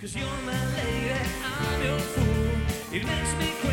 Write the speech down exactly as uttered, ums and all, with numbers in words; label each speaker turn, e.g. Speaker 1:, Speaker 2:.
Speaker 1: 'Cause you're my lady, I'm your fool. It makes me crazy.